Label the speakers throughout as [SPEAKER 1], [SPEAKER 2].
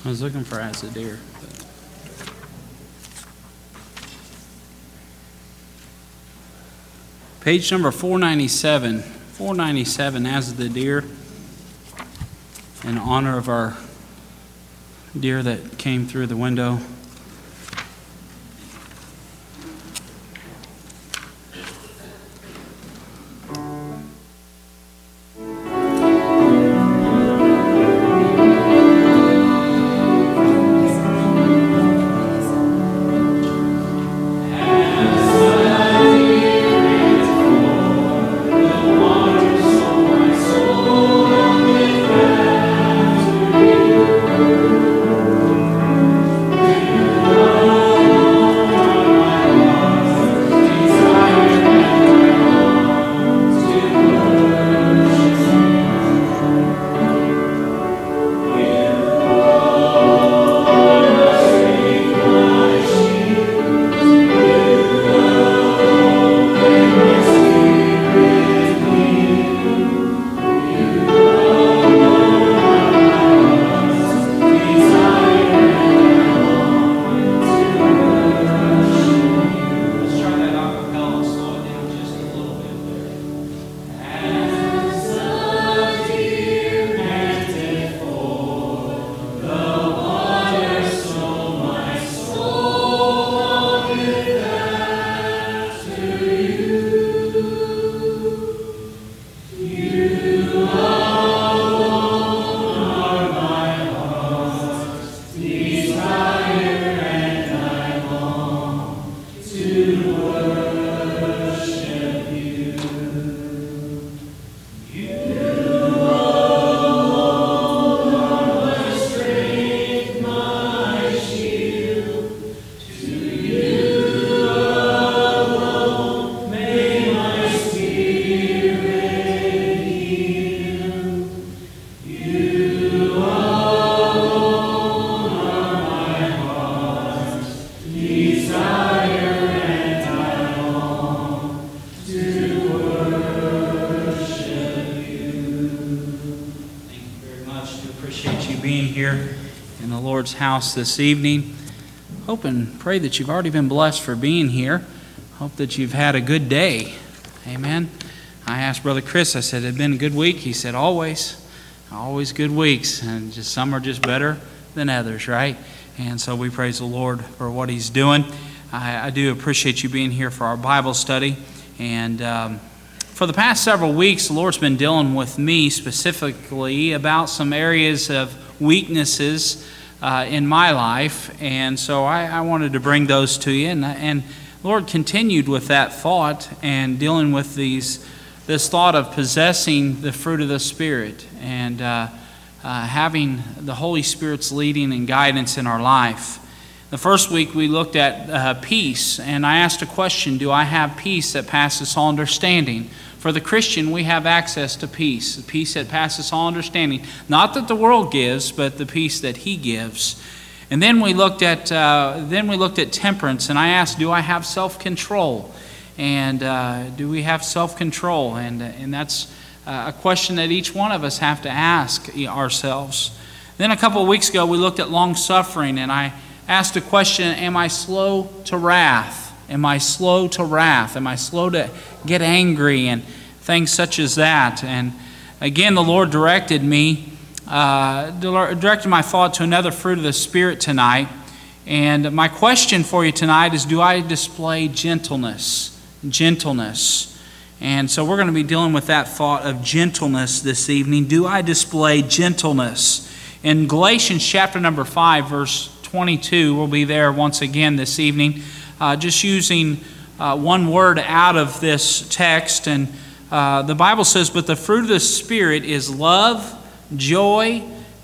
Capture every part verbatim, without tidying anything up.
[SPEAKER 1] I was looking for As a Deer. Page number four ninety-seven. four ninety-seven, As the Deer, in honor of our deer that came through the window. House this evening. Hope and pray that you've already been blessed for being here. Hope that you've had a good day. Amen. I asked Brother Chris, I said, it had been a good week? He said, always. Always good weeks. And just some are just better than others, right? And so we praise the Lord for what He's doing. I, I do appreciate you being here for our Bible study. And um, for the past several weeks, the Lord's been dealing with me specifically about some areas of weaknesses Uh, in my life, and so I, I wanted to bring those to you, and, and Lord continued with that thought and dealing with these this thought of possessing the fruit of the Spirit and uh, uh, having the Holy Spirit's leading and guidance in our life. The first week we looked at uh, peace, and I asked a question, do I have peace that passes all understanding? For the Christian, we have access to peace, the peace that passes all understanding. Not that the world gives, but the peace that He gives. And then we looked at uh, then we looked at temperance, and I asked, do I have self-control? And uh, do we have self-control? And and that's uh, a question that each one of us have to ask ourselves. Then a couple of weeks ago, we looked at long-suffering, and I asked a question, am I slow to wrath? Am I slow to wrath? Am I slow to get angry and things such as that? And again, the Lord directed me, uh, directed my thought to another fruit of the Spirit tonight. And my question for you tonight is, do I display gentleness? Gentleness. And so we're going to be dealing with that thought of gentleness this evening. Do I display gentleness? In Galatians chapter number five, verse twenty-two, we'll be there once again this evening. Uh, just using uh, one word out of this text. And uh, the Bible says, but the fruit of the Spirit is love, joy,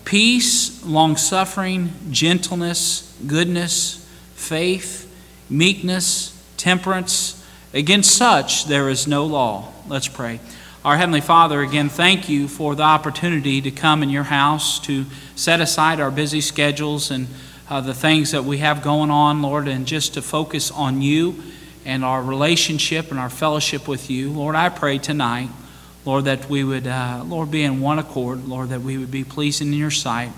[SPEAKER 1] peace, long-suffering, gentleness, goodness, faith, meekness, temperance. Against such there is no law. Let's pray. Our Heavenly Father, again, thank you for the opportunity to come in your house, to set aside our busy schedules and Uh, the things that we have going on, Lord, and just to focus on you and our relationship and our fellowship with you. Lord, I pray tonight, Lord, that we would, uh, Lord, be in one accord, Lord, that we would be pleasing in your sight.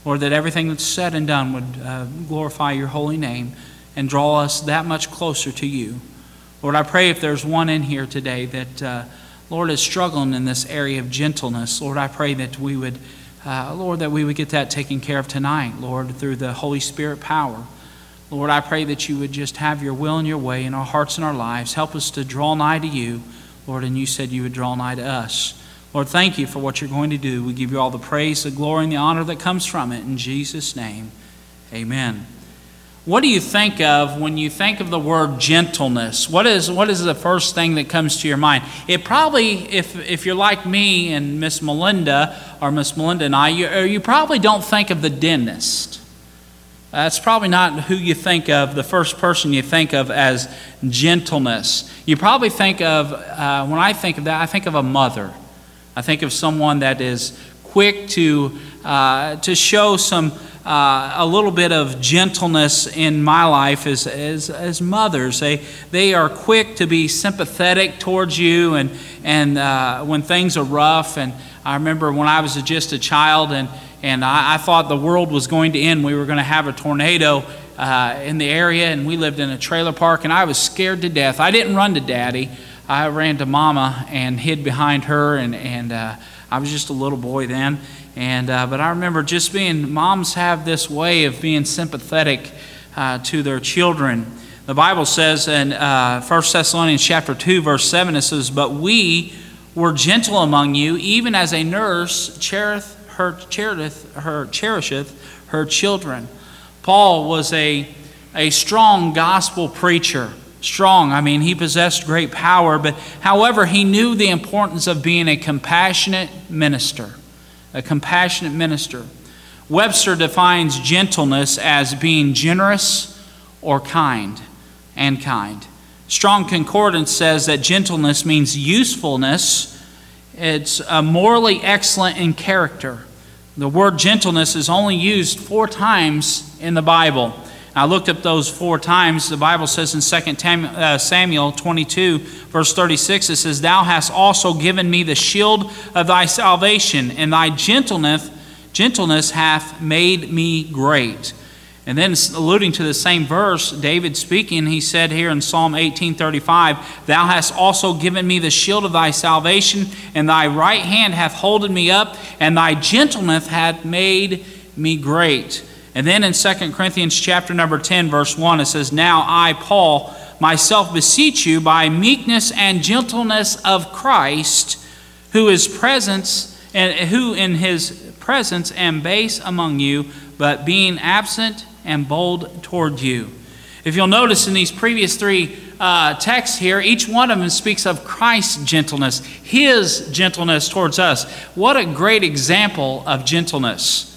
[SPEAKER 1] Lord, that everything that's said and done would uh, glorify your holy name and draw us that much closer to you. Lord, I pray if there's one in here today that, uh, Lord, is struggling in this area of gentleness, Lord, I pray that we would, uh, Lord, that we would get that taken care of tonight, Lord, through the Holy Spirit power. Lord, I pray that you would just have your will and your way in our hearts and our lives. Help us to draw nigh to you, Lord, and you said you would draw nigh to us. Lord, thank you for what you're going to do. We give you all the praise, the glory, and the honor that comes from it. In Jesus' name, amen. What do you think of when you think of the word gentleness? What is what is the first thing that comes to your mind? It probably, if if you're like me and Miss Melinda, or Miss Melinda and I, you, you probably don't think of the dentist. That's probably not who you think of, the first person you think of as gentleness. You probably think of, uh, when I think of that, I think of a mother. I think of someone that is quick to uh, to show some uh, a little bit of gentleness in my life as as, as mothers. They they are quick to be sympathetic towards you, and and uh, when things are rough. And I remember when I was just a child, and and I, I thought the world was going to end. We were going to have a tornado uh, in the area, and we lived in a trailer park, and I was scared to death. I didn't run to Daddy. I ran to Mama and hid behind her, and, and uh, I was just a little boy then. And uh, but I remember just being, moms have this way of being sympathetic uh, to their children. The Bible says in uh, First Thessalonians chapter two, verse seven, it says, "But we were gentle among you, even as a nurse cherisheth her, cherisheth her, cherisheth her children." Paul was a, a strong gospel preacher. Strong. I mean, he possessed great power, but however, he knew the importance of being a compassionate minister. A compassionate minister. Webster defines gentleness as being generous or kind and kind. Strong Concordance says that gentleness means usefulness. It's uh, morally excellent in character. The word gentleness is only used four times in the Bible. I looked up those four times. The Bible says in Second Samuel twenty-two, verse thirty-six, it says, "Thou hast also given me the shield of thy salvation, and thy gentleness, gentleness hath made me great." And then alluding to the same verse, David speaking, he said here in Psalm eighteen thirty-five, "Thou hast also given me the shield of thy salvation, and thy right hand hath holden me up, and thy gentleness hath made me great." And then in Second Corinthians chapter number ten, verse one, it says, "Now I, Paul, myself beseech you by meekness and gentleness of Christ, who is presence and who in his presence am base among you, but being absent am bold toward you." If you'll notice in these previous three uh, texts here, each one of them speaks of Christ's gentleness, his gentleness towards us. What a great example of gentleness.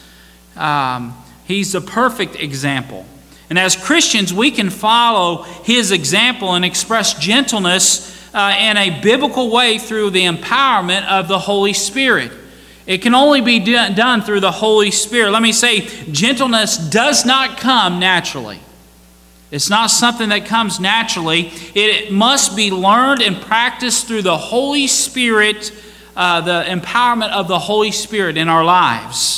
[SPEAKER 1] Um, He's the perfect example. And as Christians, we can follow his example and express gentleness uh, in a biblical way through the empowerment of the Holy Spirit. It can only be do- done through the Holy Spirit. Let me say, gentleness does not come naturally. It's not something that comes naturally. It must be learned and practiced through the Holy Spirit, uh, the empowerment of the Holy Spirit in our lives.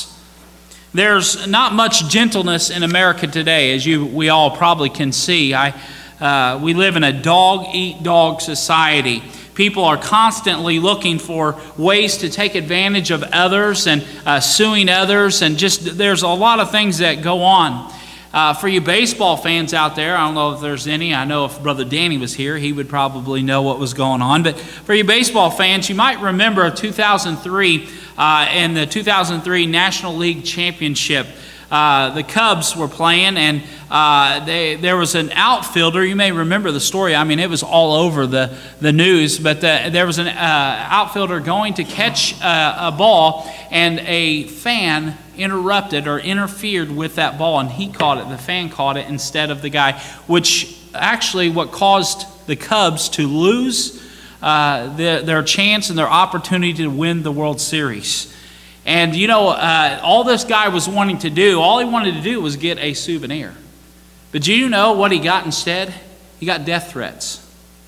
[SPEAKER 1] There's not much gentleness in America today, as you we all probably can see. I, uh, we live in a dog-eat-dog society. People are constantly looking for ways to take advantage of others and uh, suing others, and just there's a lot of things that go on. Uh, for you baseball fans out there, I don't know if there's any. I know if Brother Danny was here, he would probably know what was going on. But for you baseball fans, you might remember two thousand three uh, in the two thousand three National League Championship. Uh, the Cubs were playing, and uh, they, there was an outfielder. You may remember the story. I mean, it was all over the, the news. But the, there was an uh, outfielder going to catch a, a ball, and a fan interrupted or interfered with that ball, and he caught it. The fan caught it instead of the guy, which actually what caused the Cubs to lose uh, the, their chance and their opportunity to win the World Series. And you know, uh, all this guy was wanting to do, all he wanted to do was get a souvenir. But do you know what he got instead? He got death threats.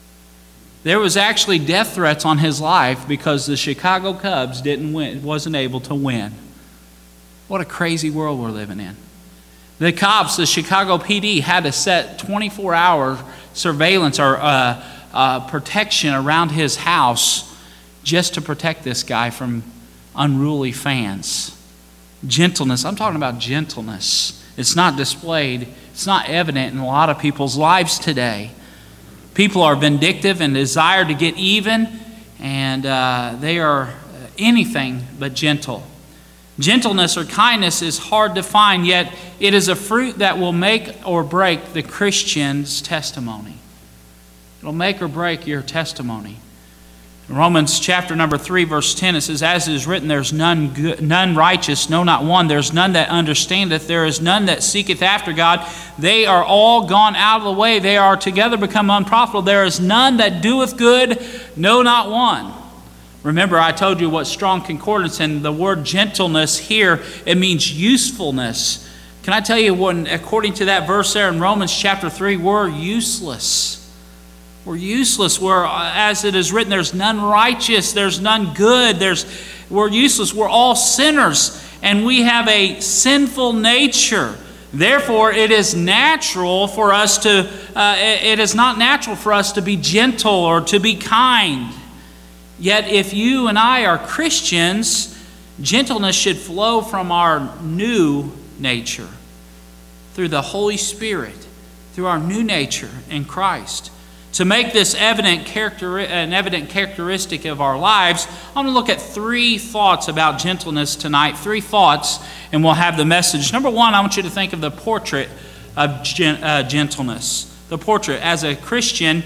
[SPEAKER 1] There was actually death threats on his life because the Chicago Cubs didn't win, wasn't able to win. What a crazy world we're living in. The cops, the Chicago P D, had to set twenty-four hour surveillance or uh, uh, protection around his house just to protect this guy from unruly fans. Gentleness. I'm talking about gentleness. It's not displayed. It's not evident in a lot of people's lives today. People are vindictive and desire to get even, and uh, they are anything but gentle. Gentleness or kindness is hard to find, yet it is a fruit that will make or break the Christian's testimony. It'll make or break your testimony. In Romans chapter number three, verse ten, it says, "As it is written, there's none good, none righteous, no, not one. There's none that understandeth. There is none that seeketh after God. They are all gone out of the way. They are together become unprofitable. There is none that doeth good, no, not one." Remember, I told you what strong concordance, and the word gentleness here, it means usefulness. Can I tell you, when, according to that verse there in Romans chapter three, we're useless. We're useless. We're, as it is written, there's none righteous, there's none good. There's, we're useless. We're all sinners, and we have a sinful nature. Therefore, it is natural for us to, uh, it is not natural for us to be gentle or to be kind. Yet if you and I are Christians, gentleness should flow from our new nature through the Holy Spirit, through our new nature in Christ. To make this evident character, an evident characteristic of our lives, I'm going to look at three thoughts about gentleness tonight. Three thoughts, and we'll have the message. Number one, I want you to think of the portrait of gen, uh, gentleness. The portrait. As a Christian,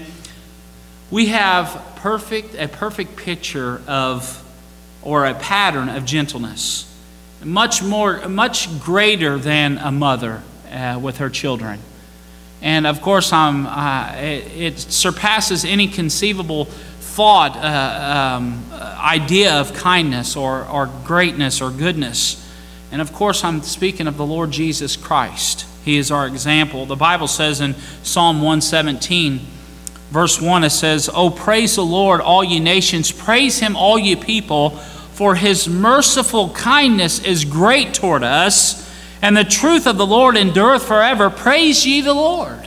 [SPEAKER 1] we have perfect a perfect picture of, or a pattern of gentleness, much more, much greater than a mother uh, with her children. And of course, um, uh, it, it surpasses any conceivable thought, uh, um, idea of kindness or, or greatness or goodness. And of course, I'm speaking of the Lord Jesus Christ. He is our example. The Bible says in Psalm one seventeen, verse one, it says, "Oh, praise the Lord, all ye nations. Praise him, all ye people. For his merciful kindness is great toward us. And the truth of the Lord endureth forever. Praise ye the Lord."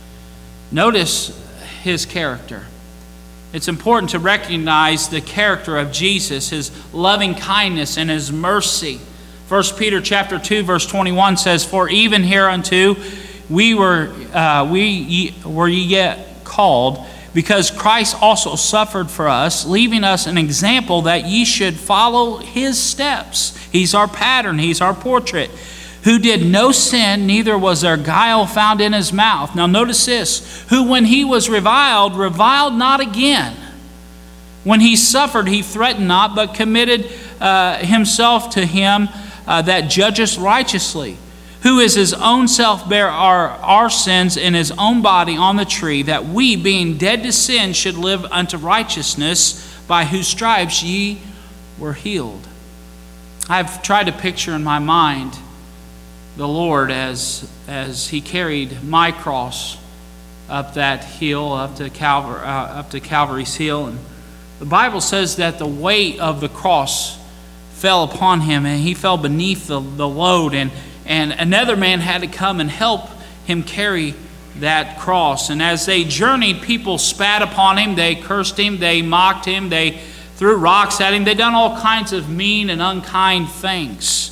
[SPEAKER 1] Notice his character. It's important to recognize the character of Jesus, his loving kindness and his mercy. First Peter chapter two, verse twenty-one says, "For even hereunto we were uh, we ye, were ye yet called, because Christ also suffered for us, leaving us an example that ye should follow his steps." He's our pattern. He's our portrait. "Who did no sin, neither was there guile found in his mouth." Now notice this. "Who when he was reviled, reviled not again. When he suffered, he threatened not, but committed uh, himself to him uh, that judgeth righteously. Who is his own self bare our, our sins in his own body on the tree, that we, being dead to sin, should live unto righteousness, by whose stripes ye were healed." I've tried to picture in my mind the Lord as, as he carried my cross up that hill, up to Calvary, uh, up to Calvary's hill. And the Bible says that the weight of the cross fell upon him, and he fell beneath the, the load, and And another man had to come and help him carry that cross. And as they journeyed, people spat upon him, they cursed him, they mocked him, they threw rocks at him. They done all kinds of mean and unkind things.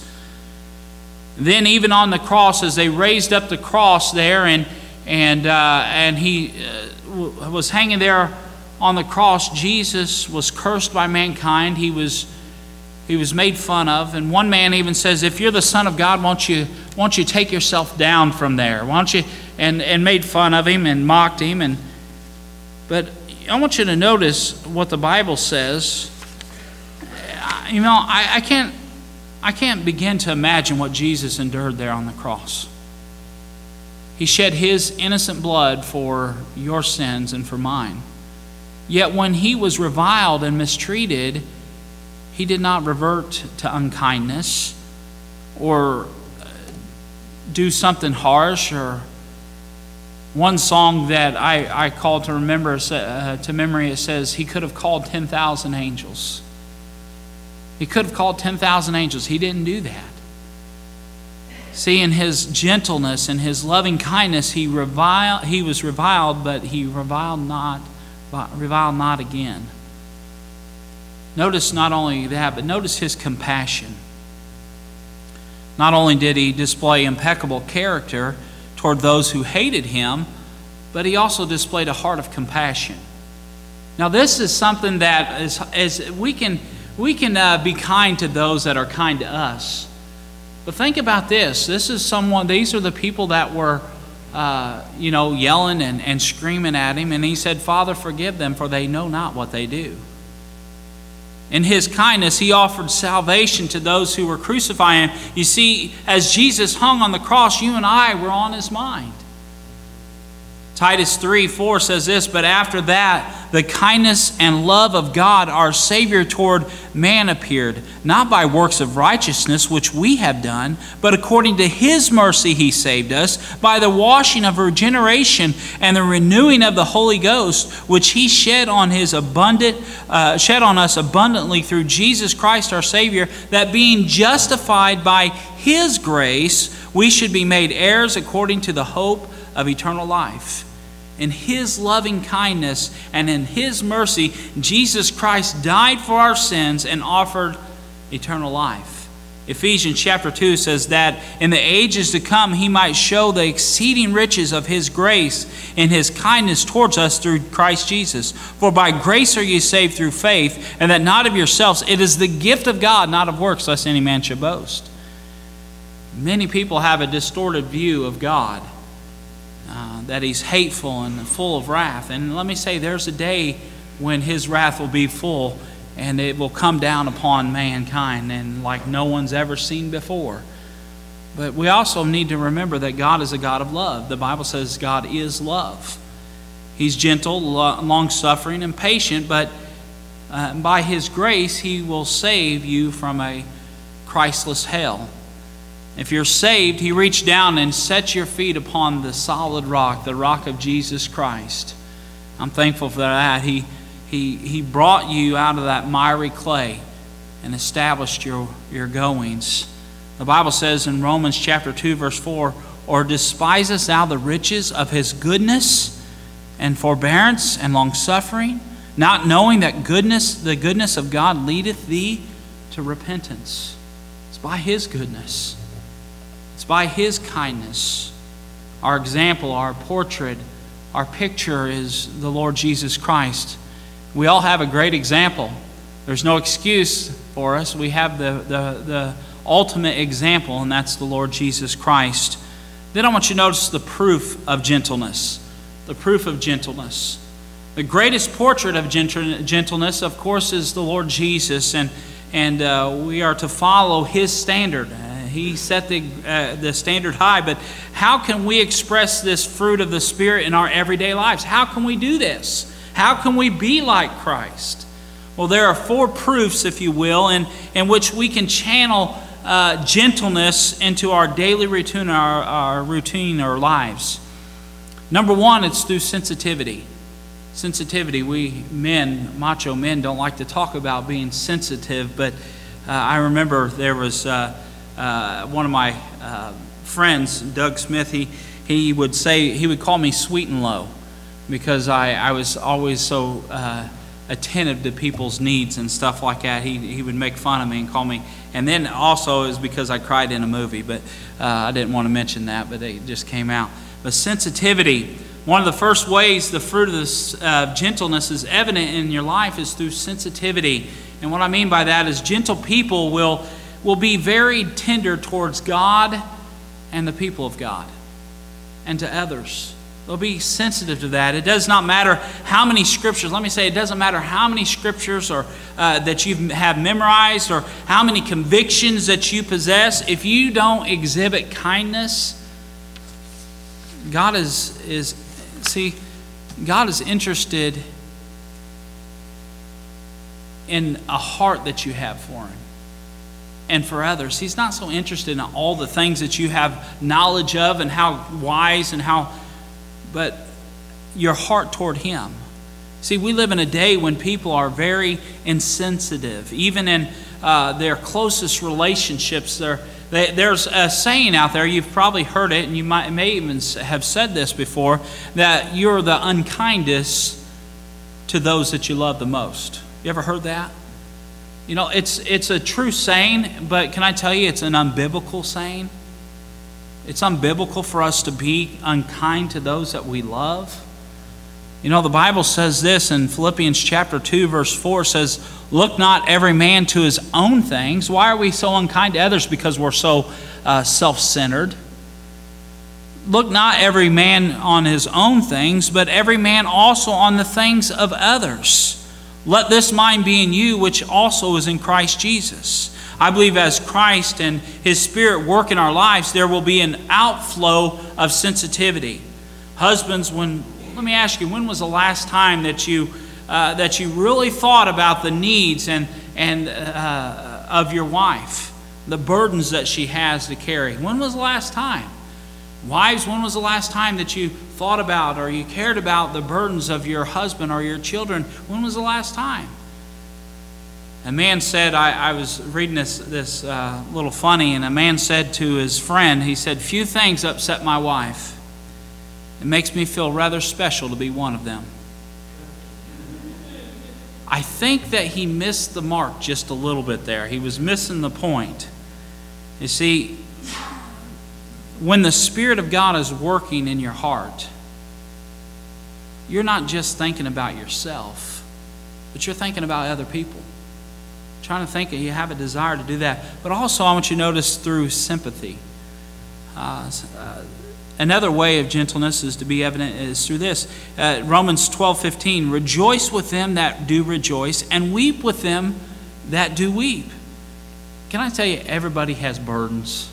[SPEAKER 1] Then even on the cross, as they raised up the cross there, and and uh, and he uh, was hanging there on the cross, Jesus was cursed by mankind. He was He was made fun of. And one man even says, "If you're the Son of God, won't you, won't you take yourself down from there? Won't you?" And, and made fun of him and mocked him. And But I want you to notice what the Bible says. You know, I, I can't I can't begin to imagine what Jesus endured there on the cross. He shed his innocent blood for your sins and for mine. Yet when he was reviled and mistreated, he did not revert to unkindness or do something harsh. Or one song that I, I call to remember uh, to memory, it says, "He could have called ten thousand angels." He could have called ten thousand angels. He didn't do that. See, in his gentleness and his loving kindness, he reviled, he was reviled, but he reviled not, reviled not again. Notice not only that, but notice his compassion. Not only did he display impeccable character toward those who hated him, but he also displayed a heart of compassion. Now, this is something that is, is we can we can uh, be kind to those that are kind to us. But think about this. This is someone, these are the people that were, uh, you know, yelling and, and screaming at him. And he said, Father, forgive them, for they know not what they do. In his kindness, he offered salvation to those who were crucifying him. You see, as Jesus hung on the cross, you and I were on his mind. Titus three four says this, but after that, the kindness and love of God, our Savior toward man appeared, not by works of righteousness, which we have done, but according to his mercy he saved us, by the washing of regeneration and the renewing of the Holy Ghost, which he shed on his abundant, uh, shed on us abundantly through Jesus Christ our Savior, that being justified by his grace, we should be made heirs according to the hope of eternal life. In his loving kindness and in his mercy, Jesus Christ died for our sins and offered eternal life. Ephesians chapter two says that in the ages to come he might show the exceeding riches of his grace in his kindness towards us through Christ Jesus. For by grace are ye saved through faith, and that not of yourselves. It is the gift of God, not of works, lest any man should boast. Many people have a distorted view of God. Uh, that he's hateful and full of wrath. And let me say, there's a day when his wrath will be full and it will come down upon mankind and like no one's ever seen before. But we also need to remember that God is a God of love. The Bible says God is love. He's gentle, long-suffering, and patient, but uh, by his grace he will save you from a Christless hell. If you're saved, he reached down and set your feet upon the solid rock, the rock of Jesus Christ. I'm thankful for that. He, he, he brought you out of that miry clay and established your, your goings. The Bible says in Romans chapter two, verse four, or despisest thou the riches of his goodness and forbearance and longsuffering, not knowing that goodness, the goodness of God leadeth thee to repentance. It's by his goodness. It's by his kindness. Our example, our portrait, our picture is the Lord Jesus Christ. We all have a great example. There's no excuse for us. We have the, the, the ultimate example, and that's the Lord Jesus Christ. Then I want you to notice the proof of gentleness. The proof of gentleness. The greatest portrait of gentleness, of course, is the Lord Jesus, and, and uh, we are to follow his standard. He set the, uh, the standard high, but how can we express this fruit of the Spirit in our everyday lives? How can we do this? How can we be like Christ? Well, there are four proofs, if you will, in, in which we can channel uh, gentleness into our daily routine, our, our routine, our lives. Number one, it's through sensitivity. Sensitivity. We men, macho men, don't like to talk about being sensitive, but uh, I remember there was... Uh, Uh, one of my uh, friends, Doug Smith, he, he would say, he would call me sweet and low because I, I was always so uh, attentive to people's needs and stuff like that. He, he would make fun of me and call me, and then also it was because I cried in a movie, but uh, I didn't want to mention that, but it just came out. But sensitivity, one of the first ways the fruit of this uh, gentleness is evident in your life is through sensitivity. And what I mean by that is gentle people will will be very tender towards God and the people of God and to others. They'll be sensitive to that. It does not matter how many scriptures, let me say, it doesn't matter how many scriptures or uh, that you have memorized or how many convictions that you possess. If you don't exhibit kindness, God is, is see, God is interested in a heart that you have for him. And for others. He's not so interested in all the things that you have knowledge of and how wise and how, but your heart toward him. See, we live in a day when people are very insensitive. Even in uh, their closest relationships, they're, There's a saying out there, you've probably heard it, and you might may even have said this before, that you're the unkindest to those that you love the most. You ever heard that? You know, it's it's a true saying, but can I tell you, it's an unbiblical saying. It's unbiblical for us to be unkind to those that we love. You know, the Bible says this in Philippians chapter two, verse four, says, "Look not every man to his own things." Why are we so unkind to others? Because we're so uh, self-centered. "Look not every man on his own things, but every man also on the things of others. Let this mind be in you, which also is in Christ Jesus." I believe as Christ and His Spirit work in our lives, there will be an outflow of sensitivity. Husbands, when let me ask you, when was the last time that you uh, that you really thought about the needs and and uh, of your wife, the burdens that she has to carry? When was the last time? Wives, when was the last time that you thought about or you cared about the burdens of your husband or your children? When was the last time? A man said, I, I was reading this this uh, little funny, and a man said to his friend, he said, "Few things upset my wife. It makes me feel rather special to be one of them." I think that he missed the mark just a little bit there. He was missing the point. You see, when the Spirit of God is working in your heart, you're not just thinking about yourself, but you're thinking about other people. Trying to think that you have a desire to do that. But also I want you to notice through sympathy. Uh, uh, Another way of gentleness is to be evident is through this. Uh, Romans twelve fifteen, "Rejoice with them that do rejoice, and weep with them that do weep." Can I tell you, everybody has burdens.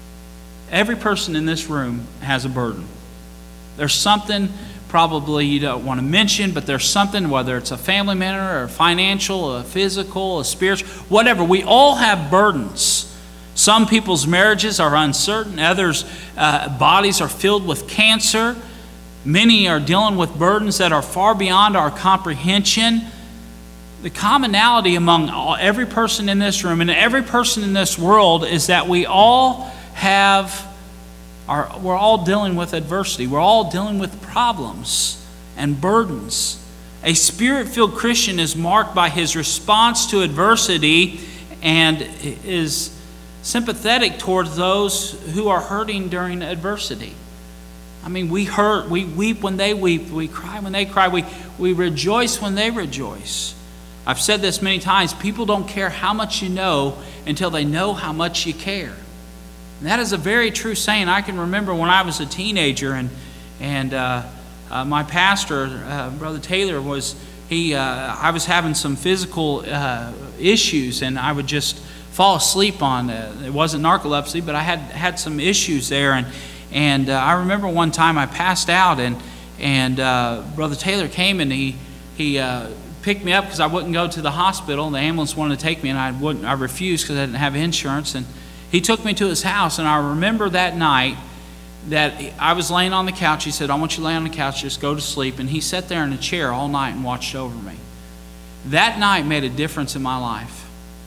[SPEAKER 1] Every person in this room has a burden. There's something probably you don't want to mention, but there's something, whether it's a family matter or financial, a physical, a spiritual, whatever. We all have burdens. Some people's marriages are uncertain. Others' uh, bodies are filled with cancer. Many are dealing with burdens that are far beyond our comprehension. The commonality among all, every person in this room and every person in this world is that we all have, are, we're all dealing with adversity. We're all dealing with problems and burdens. A Spirit-filled Christian is marked by his response to adversity and is sympathetic towards those who are hurting during adversity. I mean, we hurt, we weep when they weep, we cry when they cry, we, we rejoice when they rejoice. I've said this many times, people don't care how much you know until they know how much you care. And that is a very true saying. I can remember when I was a teenager and, and uh, uh, my pastor, uh, Brother Taylor, was, he, uh, I was having some physical uh, issues, and I would just fall asleep on, uh, it wasn't narcolepsy, but I had had some issues there. And and uh, I remember one time I passed out, and and uh, Brother Taylor came and he he uh, picked me up because I wouldn't go to the hospital. The ambulance wanted to take me, and I wouldn't. I refused because I didn't have insurance. And he took me to his house, and I remember that night that I was laying on the couch. He said, "I want you to lay on the couch, just go to sleep." And he sat there in a chair all night and watched over me. That night made a difference in my life.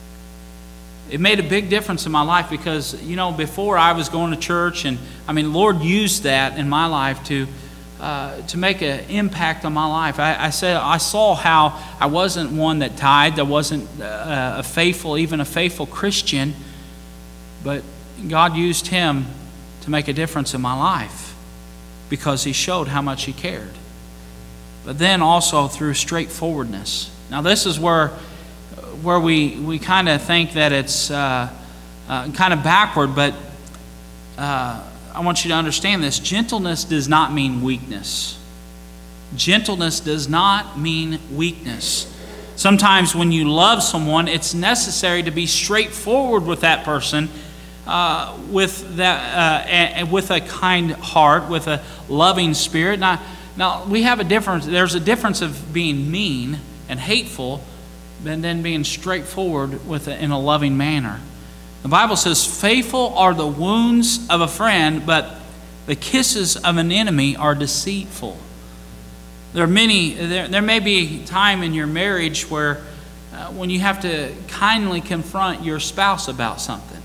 [SPEAKER 1] It made a big difference in my life because, you know, before I was going to church, and I mean, the Lord used that in my life to uh, to make an impact on my life. I, I said I saw how I wasn't one that tithed. I wasn't uh, a faithful, even a faithful Christian, but God used him to make a difference in my life because he showed how much he cared. But then also through straightforwardness. Now this is where where we, we kind of think that it's uh, uh, kind of backward, but uh, I want you to understand this. Gentleness does not mean weakness. Gentleness does not mean weakness. Sometimes when you love someone, it's necessary to be straightforward with that person, uh, with that, uh, and with a kind heart, with a loving spirit. Now, now we have a difference. There's a difference of being mean and hateful, and then being straightforward with it in a loving manner. The Bible says, "Faithful are the wounds of a friend, but the kisses of an enemy are deceitful." There are many. There, there may be time in your marriage where, uh, when you have to kindly confront your spouse about something.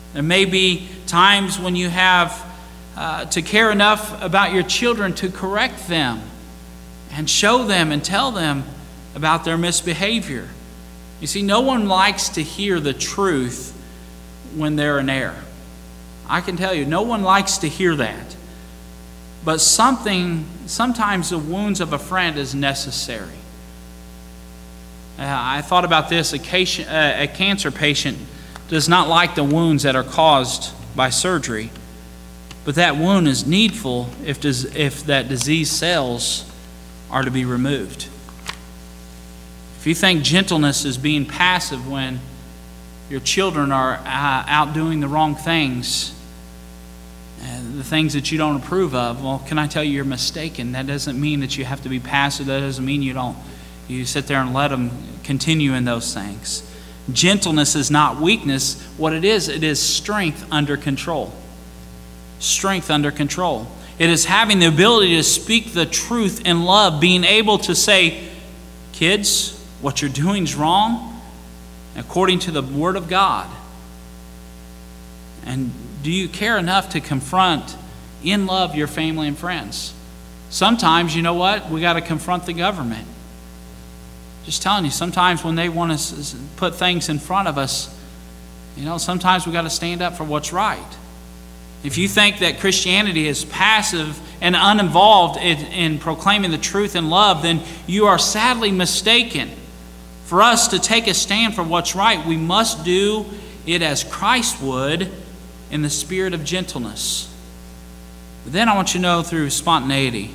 [SPEAKER 1] There may be times when you have uh, to care enough about your children to correct them and show them and tell them about their misbehavior. You see, no one likes to hear the truth when they're in error. I can tell you, no one likes to hear that. But something, sometimes the wounds of a friend is necessary. Uh, I thought about this. A, ca- uh, a cancer patient does not like the wounds that are caused by surgery, but that wound is needful if, des- if that disease cells are to be removed. If you think gentleness is being passive when your children are uh, out doing the wrong things, uh, the things that you don't approve of, well, can I tell you you're mistaken? That doesn't mean that you have to be passive. That doesn't mean you don't. You sit there and let them continue in those things. Gentleness is not weakness. What it is, it is strength under control. Strength under control. It is having the ability to speak the truth in love, being able to say, kids, what you're doing is wrong according to the Word of God. And do you care enough to confront in love your family and friends? Sometimes, you know what? We got to confront the government. Just telling you, sometimes when they want to put things in front of us, you know, sometimes we got to stand up for what's right. If you think that Christianity is passive and uninvolved in, in proclaiming the truth in love, then you are sadly mistaken. For us to take a stand for what's right, we must do it as Christ would, in the spirit of gentleness. But then I want you to know through spontaneity,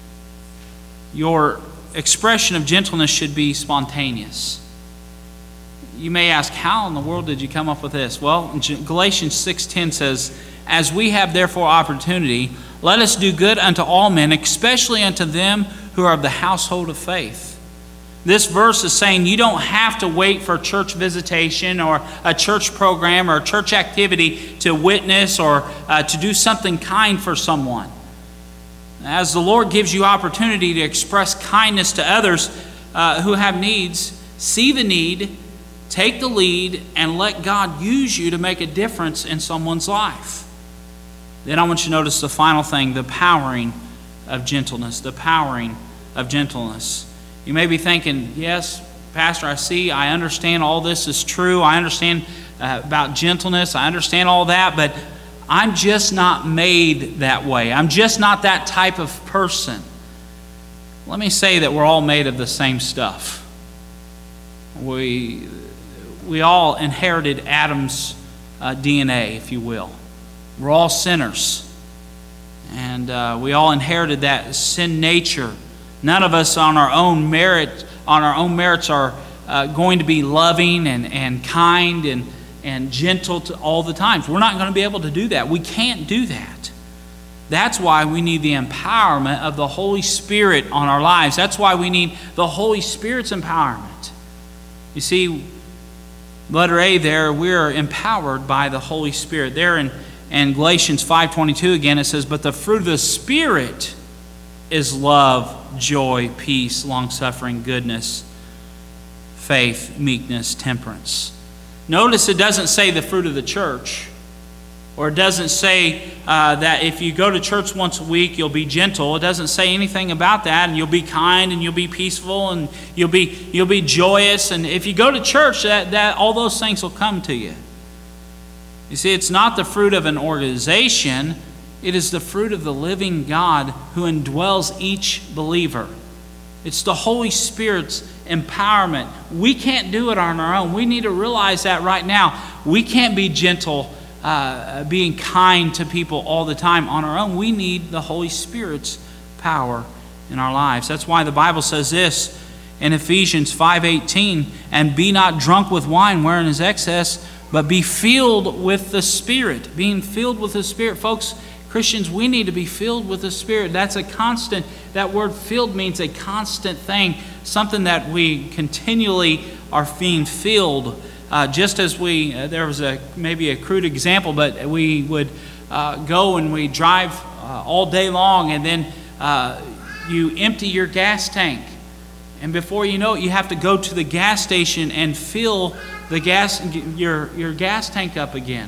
[SPEAKER 1] your expression of gentleness should be spontaneous. You may ask, how in the world did you come up with this? Well, Galatians six ten says, as we have therefore opportunity, let us do good unto all men, especially unto them who are of the household of faith. This verse is saying you don't have to wait for church visitation or a church program or a church activity to witness or uh, to do something kind for someone. As the Lord gives you opportunity to express kindness to others uh, who have needs, see the need, take the lead, and let God use you to make a difference in someone's life. Then I want you to notice the final thing, the powering of gentleness, the powering of gentleness. You may be thinking, yes, Pastor, I see, I understand all this is true. I understand uh, about gentleness. I understand all that, but I'm just not made that way. I'm just not that type of person. Let me say that we're all made of the same stuff. We, we all inherited Adam's uh, D N A, if you will. We're all sinners. And uh, we all inherited that sin nature. None of us on our own merit, on our own merits are uh, going to be loving and, and kind and, and gentle to all the times. We're not going to be able to do that. We can't do that. That's why we need the empowerment of the Holy Spirit on our lives. That's why we need the Holy Spirit's empowerment. You see, letter A there, we're empowered by the Holy Spirit. There in, in Galatians five twenty-two again, it says, but the fruit of the Spirit is love, joy, peace, long-suffering, goodness, faith, meekness, temperance. Notice it doesn't say the fruit of the church, or it doesn't say uh, that if you go to church once a week, you'll be gentle. It doesn't say anything about that, and you'll be kind, and you'll be peaceful, and you'll be you'll be joyous. And if you go to church, that, that all those things will come to you. You see, it's not the fruit of an organization. It is the fruit of the living God who indwells each believer. It's the Holy Spirit's empowerment. We can't do it on our own. We need to realize that right now. We can't be gentle, uh, being kind to people all the time on our own. We need the Holy Spirit's power in our lives. That's why the Bible says this in Ephesians five eighteen, and be not drunk with wine wherein is excess, but be filled with the Spirit. Being filled with the Spirit. Folks, Christians, we need to be filled with the Spirit. That's a constant, that word filled means a constant thing, something that we continually are being filled. Uh, just as we, uh, there was a maybe a crude example, but we would uh, go and we drive uh, all day long, and then uh, you empty your gas tank. And before you know it, you have to go to the gas station and fill the gas, your, your gas tank up again.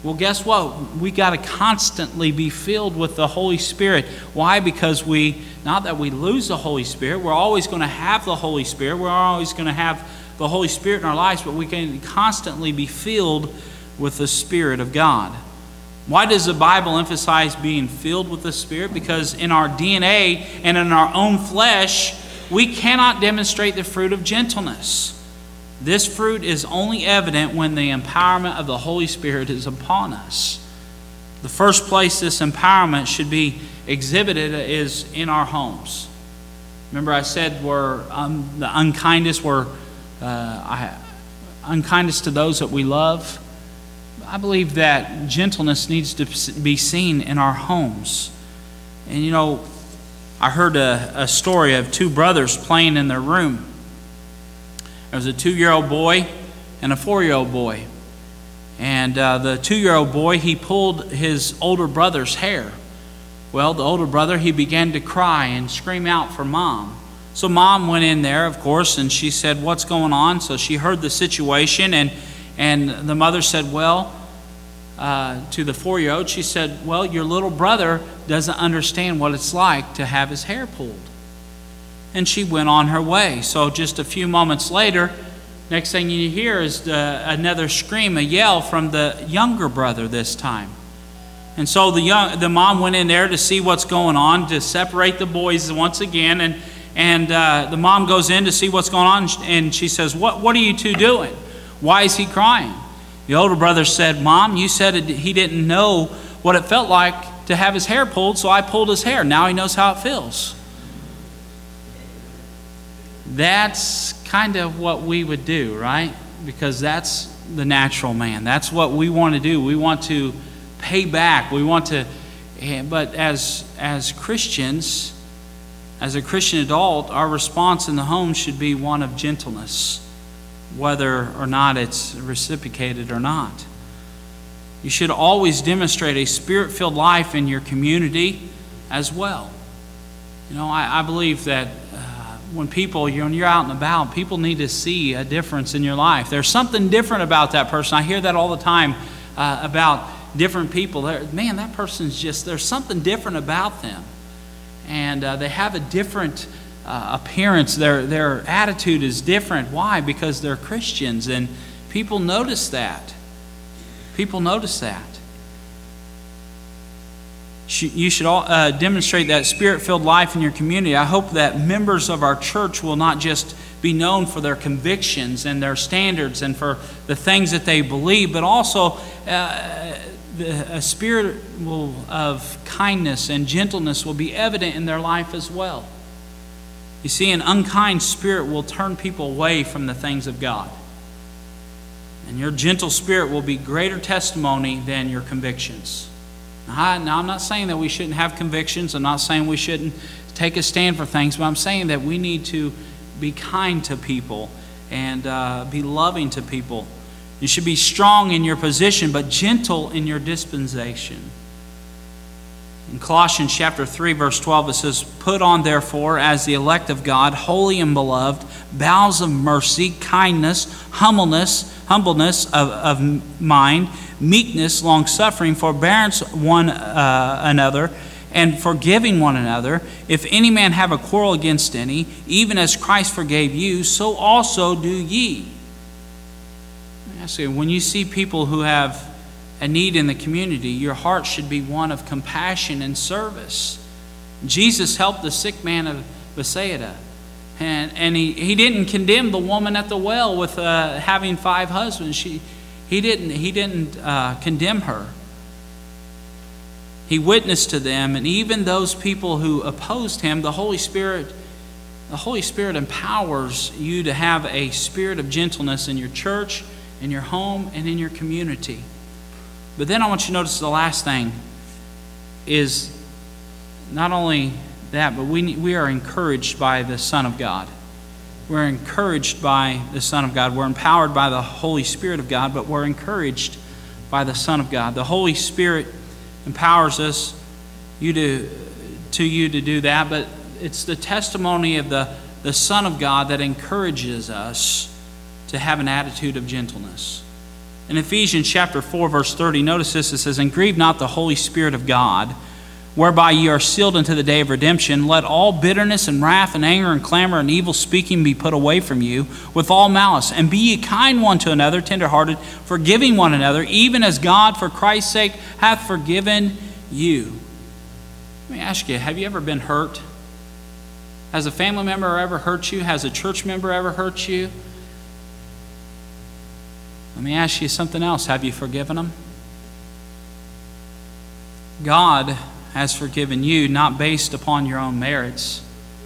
[SPEAKER 1] Well, guess what? We got to constantly be filled with the Holy Spirit. Why? Because we, not that we lose the Holy Spirit, we're always going to have the Holy Spirit. We're always going to have the Holy Spirit in our lives, but we can constantly be filled with the Spirit of God. Why does the Bible emphasize being filled with the Spirit? Because in our D N A and in our own flesh, we cannot demonstrate the fruit of gentleness. This fruit is only evident when the empowerment of the Holy Spirit is upon us. The first place this empowerment should be exhibited is in our homes. Remember I said we're um, the unkindest, we're uh, I, unkindest to those that we love. I believe that gentleness needs to be seen in our homes. And you know, I heard a, a story of two brothers playing in their room. There was a two-year-old boy and a four-year-old boy. And uh, the two-year-old boy, he pulled his older brother's hair. Well, the older brother, he began to cry and scream out for mom. So mom went in there, of course, and she said, "What's going on?" So she heard the situation, and, and the mother said, well, uh, to the four-year-old, she said, "Well, your little brother doesn't understand what it's like to have his hair pulled." And she went on her way. So just a few moments later, next thing you hear is the, another scream, a yell from the younger brother this time. And so the young, the mom went in there to see what's going on, to separate the boys once again. And and uh, the mom goes in to see what's going on, and she says, "What what are you two doing? Why is he crying?" The older brother said, "Mom, you said it, he didn't know what it felt like to have his hair pulled, so I pulled his hair. Now he knows how it feels." That's kind of what we would do, right? Because that's the natural man. That's what we want to do. We want to pay back. We want to, but as as Christians, as a Christian adult, our response in the home should be one of gentleness, whether or not it's reciprocated or not. You should always demonstrate a spirit-filled life in your community as well. You know, I, I believe that when people, when you're out and about, people need to see a difference in your life. There's something different about that person. I hear that all the time uh, about different people. They're, man, that person's just, there's something different about them. And uh, they have a different uh, appearance. Their, their attitude is different. Why? Because they're Christians, and people notice that. People notice that. You should all, uh, demonstrate that spirit-filled life in your community. I hope that members of our church will not just be known for their convictions and their standards and for the things that they believe, but also uh, the, a spirit will, of kindness and gentleness will be evident in their life as well. You see, an unkind spirit will turn people away from the things of God. And your gentle spirit will be greater testimony than your convictions. Now, now, I'm not saying that we shouldn't have convictions. I'm not saying we shouldn't take a stand for things, but I'm saying that we need to be kind to people and uh, be loving to people. You should be strong in your position, but gentle in your dispensation. In Colossians chapter three, verse twelve, it says, "Put on, therefore, as the elect of God, holy and beloved, bowels of mercy, kindness, humbleness, humbleness of, of mind, meekness, long-suffering, forbearance one uh, another, and forgiving one another. If any man have a quarrel against any, even as Christ forgave you, so also do ye." So when you see people who have a need in the community, your heart should be one of compassion and service. Jesus helped the sick man of Bethsaida. And, and he, he didn't condemn the woman at the well with uh, having five husbands. She, he didn't, he didn't uh, condemn her. He witnessed to them, and even those people who opposed him, the Holy Spirit, the Holy Spirit empowers you to have a spirit of gentleness in your church, in your home, and in your community. But then I want you to notice the last thing is not only that, but we we are encouraged by the Son of God. We're encouraged by the Son of God. We're empowered by the Holy Spirit of God, but we're encouraged by the Son of God. The Holy Spirit empowers us, you to, to you to do that, but it's the testimony of the, the Son of God that encourages us to have an attitude of gentleness. In Ephesians chapter four, verse thirty, notice this, it says, "And grieve not the Holy Spirit of God, whereby ye are sealed unto the day of redemption. Let all bitterness and wrath and anger and clamor and evil speaking be put away from you with all malice. And be ye kind one to another, tenderhearted, forgiving one another, even as God for Christ's sake hath forgiven you." Let me ask you, have you ever been hurt? Has a family member ever hurt you? Has a church member ever hurt you? Let me ask you something else. Have you forgiven them? God has forgiven you, not based upon your own merits,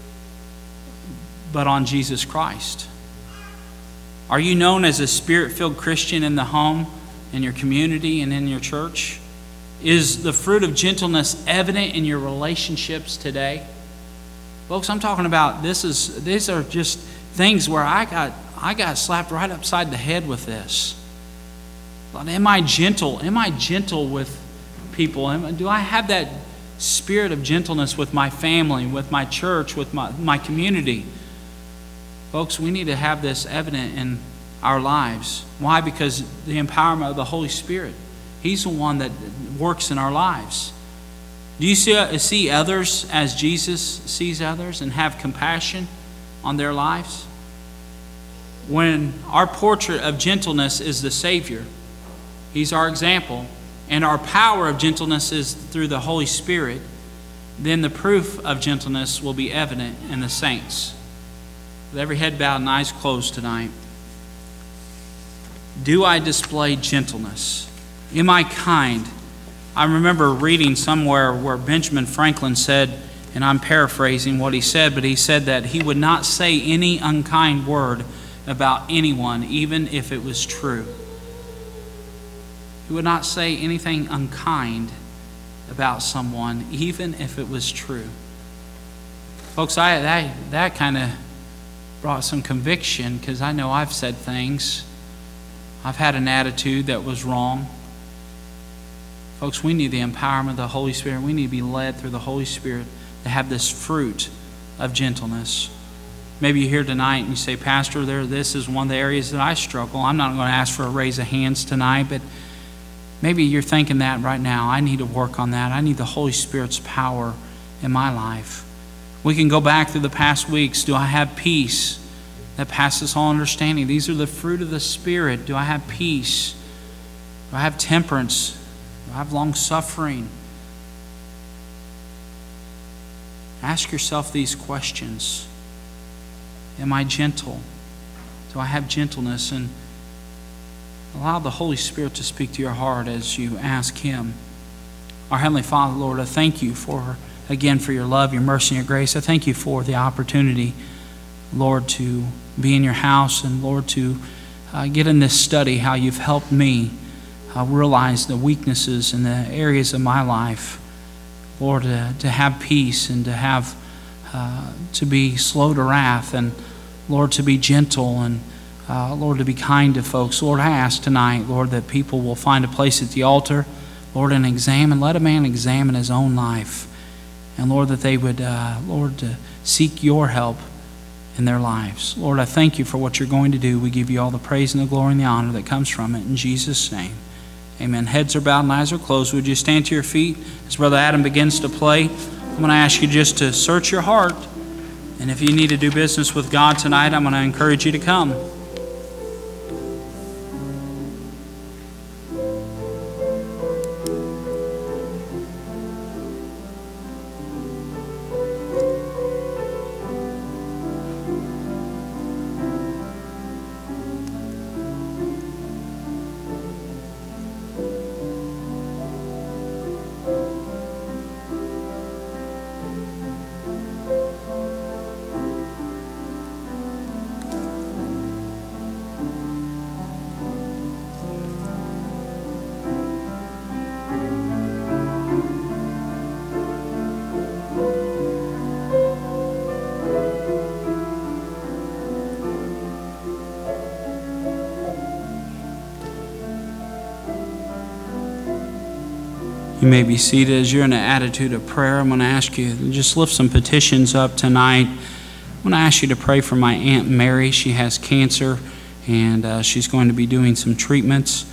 [SPEAKER 1] but on Jesus Christ. Are you known as a Spirit-filled Christian in the home, in your community, and in your church? Is the fruit of gentleness evident in your relationships today? Folks, I'm talking about this is these are just things where I got I got slapped right upside the head with this. Am I gentle? Am I gentle with people? Am, do I have that spirit of gentleness with my family, with my church, with my, my community? Folks, we need to have this evident in our lives. Why? Because the empowerment of the Holy Spirit. He's the one that works in our lives. Do you see, see others as Jesus sees others and have compassion on their lives? When our portrait of gentleness is the Savior, He's our example, and our power of gentleness is through the Holy Spirit, then the proof of gentleness will be evident in the saints. With every head bowed and eyes closed tonight, do I display gentleness? Am I kind? I remember reading somewhere where Benjamin Franklin said, and I'm paraphrasing what he said, but he said that he would not say any unkind word about anyone, even if it was true. He would not say anything unkind about someone, even if it was true. Folks, I, that, that kind of brought some conviction, because I know I've said things. I've had an attitude that was wrong. Folks, we need the empowerment of the Holy Spirit. We need to be led through the Holy Spirit to have this fruit of gentleness. Maybe you're here tonight and you say, "Pastor, there, this is one of the areas that I struggle." I'm not going to ask for a raise of hands tonight, but maybe you're thinking that right now. I need to work on that. I need the Holy Spirit's power in my life. We can go back through the past weeks. Do I have peace that passes all understanding? These are the fruit of the Spirit. Do I have peace? Do I have temperance? Do I have long-suffering? Ask yourself these questions. Am I gentle? Do I have gentleness? And allow the Holy Spirit to speak to your heart as you ask Him. Our Heavenly Father, Lord, I thank you for, again, for your love, your mercy, and your grace. I thank you for the opportunity, Lord, to be in your house, and Lord, to uh, get in this study, how you've helped me uh, realize the weaknesses in the areas of my life. Lord, uh, to have peace and to have, uh, to be slow to wrath, and Lord, to be gentle, and Uh, Lord, to be kind to folks. Lord, I ask tonight, Lord, that people will find a place at the altar, Lord, and examine, let a man examine his own life. And Lord, that they would, uh, Lord, uh, seek your help in their lives. Lord, I thank you for what you're going to do. We give you all the praise and the glory and the honor that comes from it. In Jesus' name, amen. Heads are bowed and eyes are closed. Would you stand to your feet as Brother Adam begins to play? I'm going to ask you just to search your heart. And if you need to do business with God tonight, I'm going to encourage you to come. You may be seated. As you're in an attitude of prayer, I'm going to ask you to just lift some petitions up tonight. I'm going to ask you to pray for my Aunt Mary. She has cancer, and uh, she's going to be doing some treatments.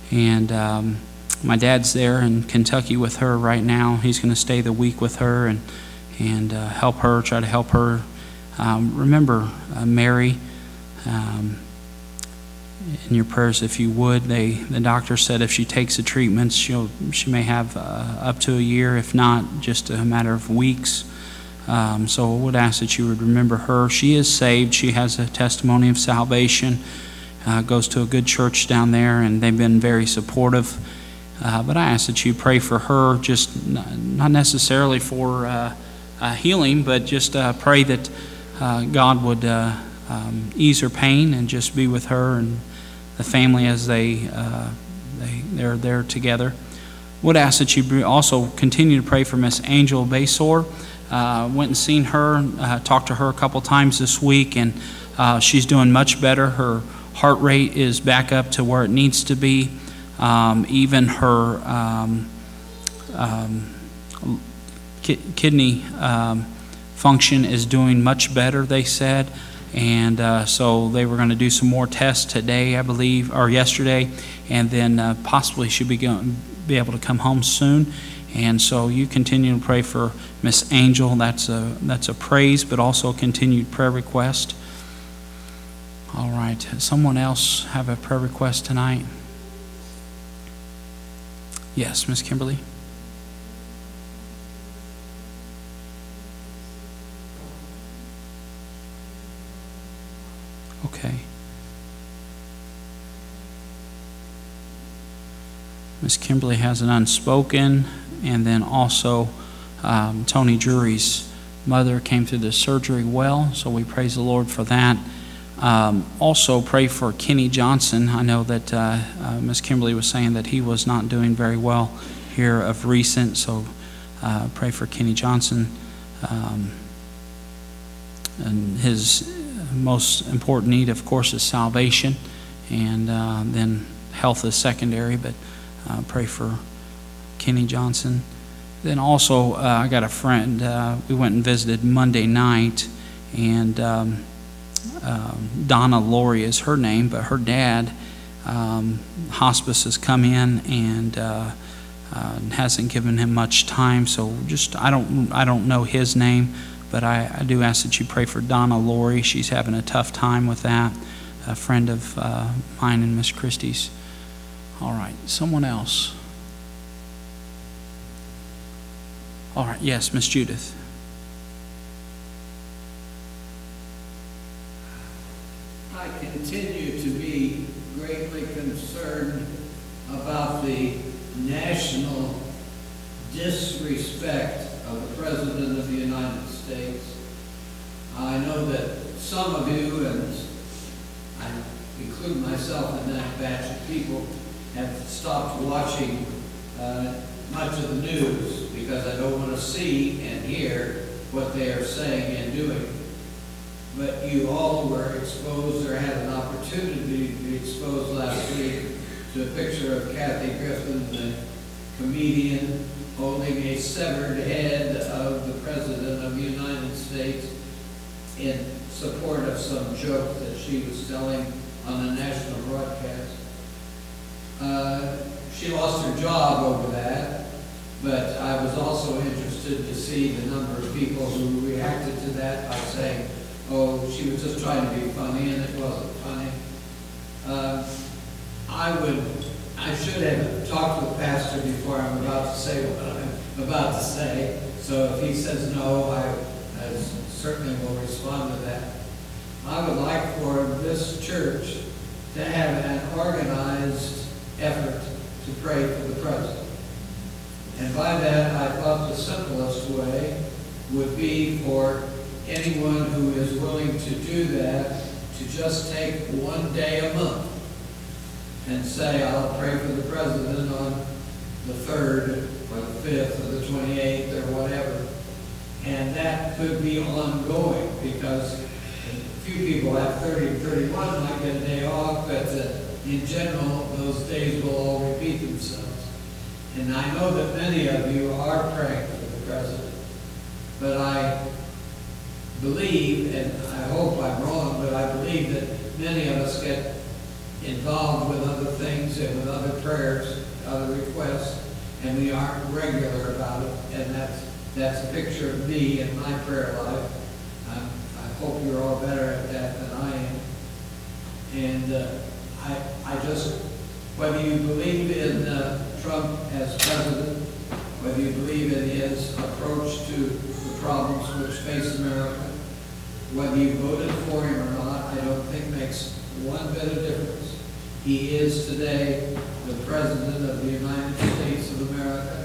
[SPEAKER 1] And um, my dad's there in Kentucky with her right now. He's going to stay the week with her and and uh, help her, try to help her. Um, remember uh, Mary um, in your prayers, if you would. They the doctor said if she takes the treatments, she'll she may have uh, up to a year, if not just a matter of weeks. Um, so I would ask that you would remember her. She is saved. She has a testimony of salvation. Uh, goes to a good church down there, and they've been very supportive. Uh, but I ask that you pray for her, just not necessarily for uh, uh, healing, but just uh, pray that uh, God would uh, um, ease her pain and just be with her and the family as they uh, they they're there together. Would ask that you also continue to pray for Miss Angel Basor. Uh, went and seen her, uh, talked to her a couple times this week, and uh, she's doing much better. Her heart rate is back up to where it needs to be. Um, even her um, um, ki- kidney um, function is doing much better, they said. And uh, so they were going to do some more tests today, I believe, or yesterday, and then uh, possibly she'll be, going, be able to come home soon. And so you continue to pray for Miss Angel. That's a, that's a praise, but also a continued prayer request. All right. Someone else have a prayer request tonight? Yes, Miss Kimberly. Okay. Miss Kimberly has an unspoken, and then also um, Tony Drury's mother came through the surgery well, so we praise the Lord for that. Um, also pray for Kenny Johnson. I know that uh, uh, Miss Kimberly was saying that he was not doing very well here of recent, so uh, pray for Kenny Johnson. Um, and his most important need, of course, is salvation, and uh, then health is secondary, but uh, pray for Kenny Johnson. Then also, uh, I got a friend, uh, we went and visited Monday night, and um, um, Donna Laurie is her name, but her dad, um, hospice has come in and uh, uh, hasn't given him much time, so just, I don't, I don't know his name, but I, I do ask that you pray for Donna Laurie. She's having a tough time with that, a friend of uh, mine and Miss Christie's. All right, someone else. All right, yes, Miss Judith.
[SPEAKER 2] I continue to be greatly concerned about the national disrespect of the President of the United States. I know that some of you, and I include myself in that batch of people, have stopped watching uh, much of the news because I don't want to see and hear what they are saying and doing. But you all were exposed or had an opportunity to be exposed last week to a picture of Kathy Griffin, the comedian, holding a severed head of the President of the United States in support of some joke that she was telling on a national broadcast. Uh, she lost her job over that, but I was also interested to see the number of people who reacted to that by saying, oh, she was just trying to be funny, and it wasn't funny. Uh, I would, I should have talked with Pastor before I'm about to say what I'm about to say, so if he says no, I, I certainly will respond to that. I would like for this church to have an organized effort to pray for the President. And by that, I thought the simplest way would be for anyone who is willing to do that to just take one day a month and say, I'll pray for the President on the third or the fifth or the twenty-eighth or whatever. And that could be ongoing because a few people have thirty and thirty-one might get a day off, but uh, in general, those days will all repeat themselves. And I know that many of you are praying for the President, but I believe, and I hope I'm wrong, but I believe that many of us get involved with other things and with other prayers, other requests, and we aren't regular about it. And that's, that's a picture of me and my prayer life. Um, I hope you're all better at that than I am. And uh, I, I just, whether you believe in uh, Trump as president, whether you believe in his approach to the problems which face America, whether you voted for him or not, I don't think makes one bit of difference. He is today the President of the United States of America.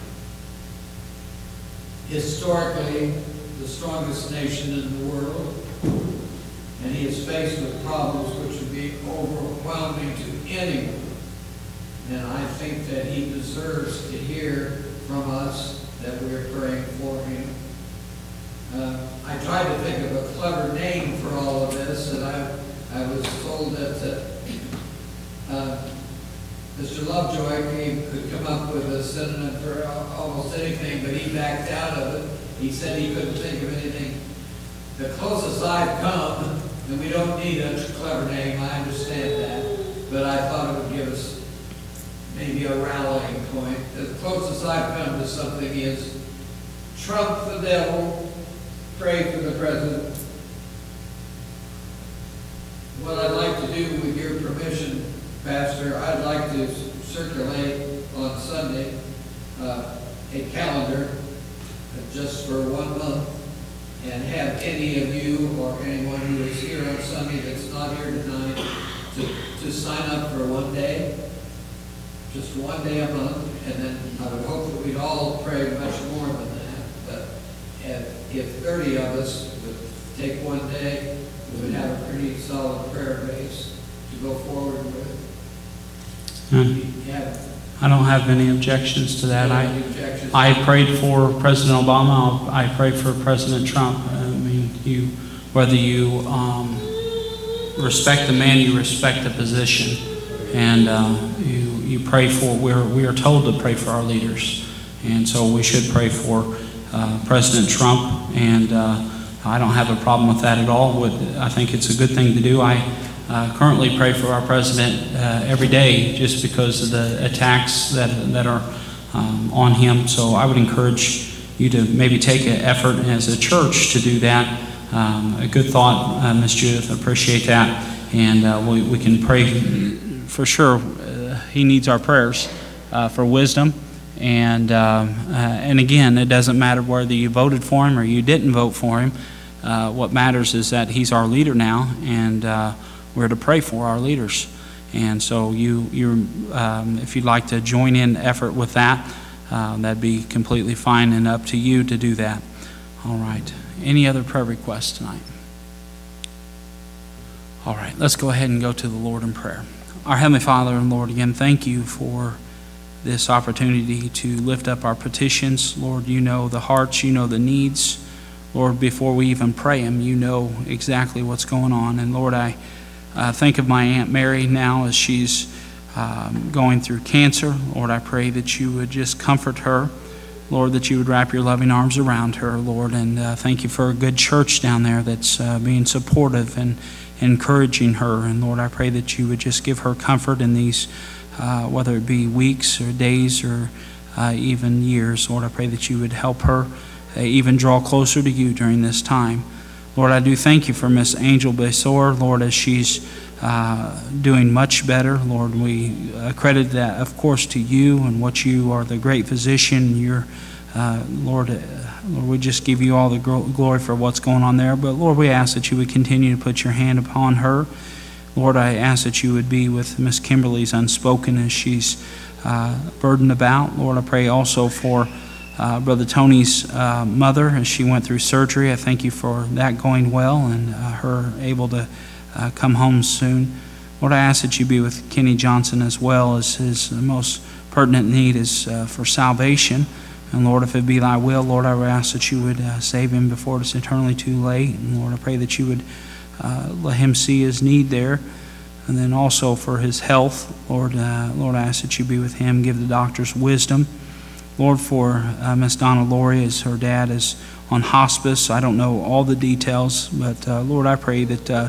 [SPEAKER 2] Historically, the strongest nation in the world. And he is faced with problems which would be overwhelming to anyone. And I think that he deserves to hear from us that we're praying for him. Uh, I tried to think of a clever name for all of this, and I, I was told that uh, uh, Mister Lovejoy came, could come up with a synonym for almost anything, but he backed out of it. He said he couldn't think of anything. The closest I've come, and we don't need a clever name, I understand that, but I thought it would give us maybe a rallying point. The closest I've come to something is Trump the devil, pray for the president. What I'd like to do, with your permission, Pastor, I'd like to circulate on Sunday uh, a calendar just for one month, and have any of you or anyone who is here on Sunday that's not here tonight to, to sign up for one day, just one day a month, and then I would hope that we'd all pray much more than that. But if, if thirty of us would take one day, we would have a pretty solid prayer base to go forward with.
[SPEAKER 1] Hmm.
[SPEAKER 2] Yeah.
[SPEAKER 1] I don't have any objections to that. I,
[SPEAKER 2] Objections.
[SPEAKER 1] I prayed for President Obama. I prayed for President Trump. I mean, you, whether you um, respect the man, you respect the position, and uh, you you pray for. We're we are told to pray for our leaders, and so we should pray for uh, President Trump. And uh, I don't have a problem with that at all. Would I think it's a good thing to do? I. Uh, currently pray for our president uh, every day just because of the attacks that that are um, on him. So I would encourage you to maybe take an effort as a church to do that. Um, a good thought, uh, Miss Judith. I appreciate that. And uh, we, we can pray for sure. Uh, he needs our prayers uh, for wisdom. And, uh, uh, and again, it doesn't matter whether you voted for him or you didn't vote for him. Uh, what matters is that he's our leader now, and uh, we're to pray for our leaders. And so you, you, um, if you'd like to join in effort with that, uh, that'd be completely fine and up to you to do that. All right. Any other prayer requests tonight? All right. Let's go ahead and go to the Lord in prayer. Our Heavenly Father and Lord, again, thank you for this opportunity to lift up our petitions. Lord, you know the hearts, you know the needs. Lord, before we even pray them, you know exactly what's going on. And Lord, I Uh, think of my Aunt Mary now as she's um, going through cancer. Lord, I pray that you would just comfort her. Lord, that you would wrap your loving arms around her, Lord. And uh, thank you for a good church down there that's uh, being supportive and encouraging her. And Lord, I pray that you would just give her comfort in these, uh, whether it be weeks or days or uh, even years. Lord, I pray that you would help her uh, even draw closer to you during this time. Lord, I do thank you for Miss Angel Besor, Lord, as she's uh, doing much better. Lord, we accredit that, of course, to you and what you are, the great physician. You're, uh, Lord, uh, Lord, we just give you all the glory for what's going on there. But Lord, we ask that you would continue to put your hand upon her. Lord, I ask that you would be with Miss Kimberly's Unspoken as she's uh, burdened about. Lord, I pray also for Uh, Brother Tony's uh, mother as she went through surgery. I thank you for that going well and uh, her able to uh, come home soon. Lord, I ask that you be with Kenny Johnson as well, as his most pertinent need is uh, for salvation. And Lord, if it be thy will, Lord, I would ask that you would uh, save him before it's eternally too late. And Lord, I pray that you would uh, let him see his need there. And then also for his health, Lord, uh, Lord, I ask that you be with him, give the doctors wisdom. Lord, for uh, Miss Donna Laurie, as her dad is on hospice. I don't know all the details, but uh, Lord, I pray that uh,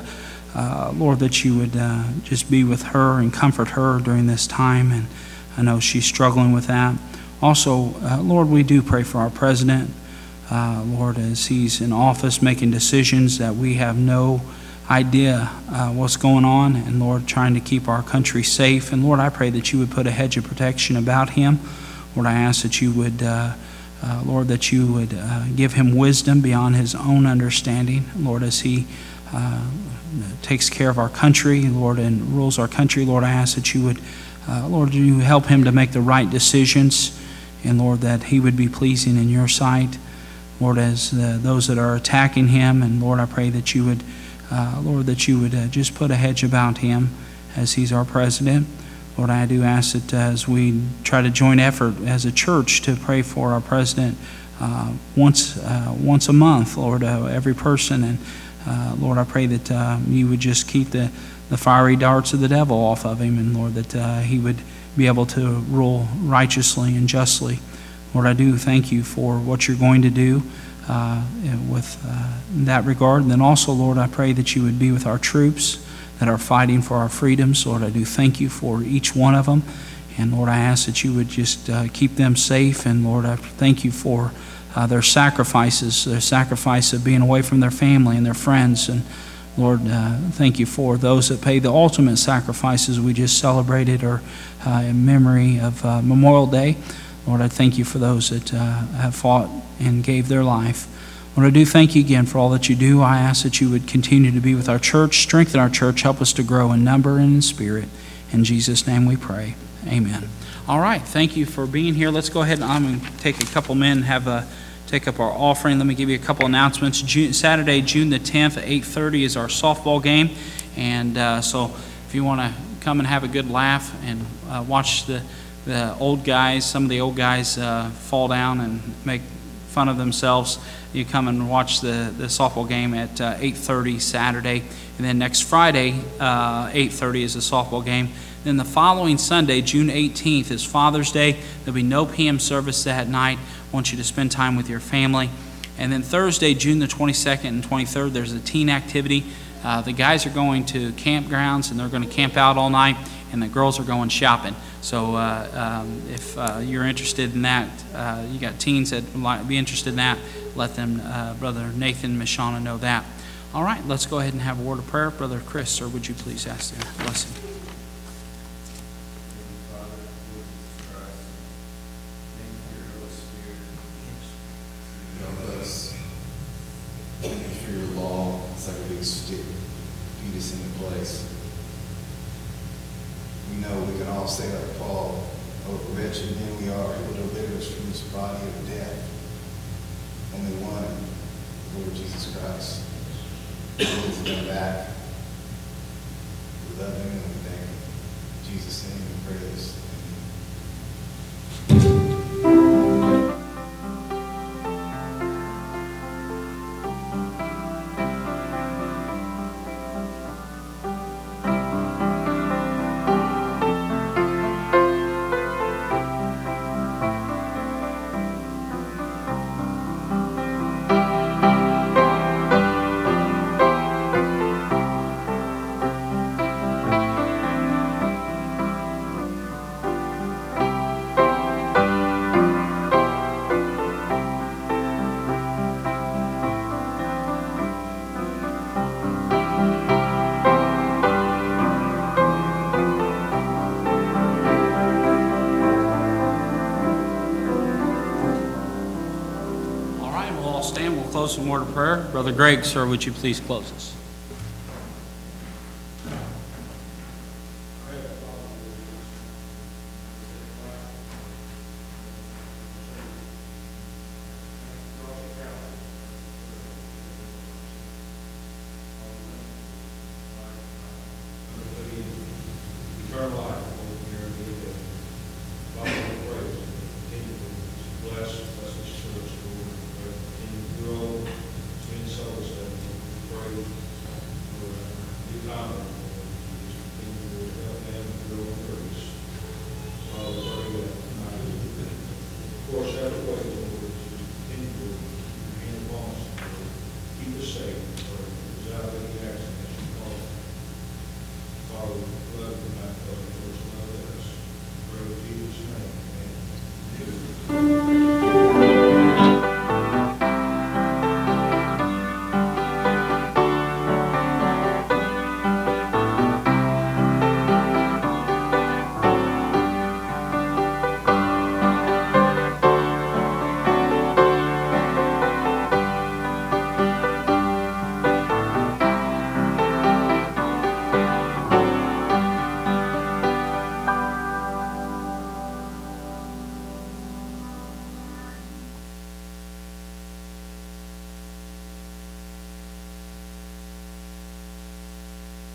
[SPEAKER 1] uh, Lord, that you would uh, just be with her and comfort her during this time. And I know she's struggling with that. Also, uh, Lord, we do pray for our president. Uh, Lord, as he's in office making decisions that we have no idea uh, what's going on, and Lord, trying to keep our country safe. And Lord, I pray that you would put a hedge of protection about him. Lord, I ask that you would, uh, uh, Lord, that you would uh, give him wisdom beyond his own understanding. Lord, as he uh, takes care of our country, Lord, and rules our country, Lord, I ask that you would, uh, Lord, you help him to make the right decisions, and Lord, that he would be pleasing in your sight. Lord, as uh, those that are attacking him, and Lord, I pray that you would, uh, Lord, that you would uh, just put a hedge about him as he's our president. Lord, I do ask that uh, as we try to join effort as a church to pray for our president uh, once uh, once a month, Lord, uh, every person. And uh, Lord, I pray that uh, you would just keep the, the fiery darts of the devil off of him, and Lord, that uh, he would be able to rule righteously and justly. Lord, I do thank you for what you're going to do uh, with uh, in that regard. And then also, Lord, I pray that you would be with our troops that are fighting for our freedoms. Lord, I do thank you for each one of them. And Lord, I ask that you would just uh, keep them safe. And Lord, I thank you for uh, their sacrifices, their sacrifice of being away from their family and their friends. And Lord, uh, thank you for those that pay the ultimate sacrifices we just celebrated, or uh, in memory of uh, Memorial Day. Lord, I thank you for those that uh, have fought and gave their life. Lord, I do thank you again for all that you do. I ask that you would continue to be with our church, strengthen our church, help us to grow in number and in spirit. In Jesus' name we pray. Amen. All right, thank you for being here. Let's go ahead and I'm going to take a couple men and have a take up our offering. Let me give you a couple announcements. June, Saturday, June the tenth at eight thirty is our softball game. And uh, so if you want to come and have a good laugh and uh, watch the the old guys, some of the old guys uh, fall down and make fun of themselves, you come and watch the, the softball game at uh, eight thirty Saturday. And then next Friday, uh, eight thirty is the softball game. Then the following Sunday, June eighteenth, is Father's Day. There'll be no P M service that night. I want you to spend time with your family. And then Thursday, June the twenty-second and twenty-third, there's a teen activity. Uh, the guys are going to campgrounds, and they're going to camp out all night, and the girls are going shopping. So uh, um, if uh, you're interested in that, uh, you got teens that might be interested in that, let them, uh, Brother Nathan Mishana, know that. All right, let's go ahead and have a word of prayer. Brother Chris, sir, would you please ask the blessing?
[SPEAKER 3] Say like Paul, oh, wretched men we are, who will deliver us from this body of death. Only one, the Lord Jesus Christ. He needs to come back. We love him and we thank him. In Jesus' name we pray this. Close in word of prayer. Brother Greg, sir, would you please close us? Eternal life.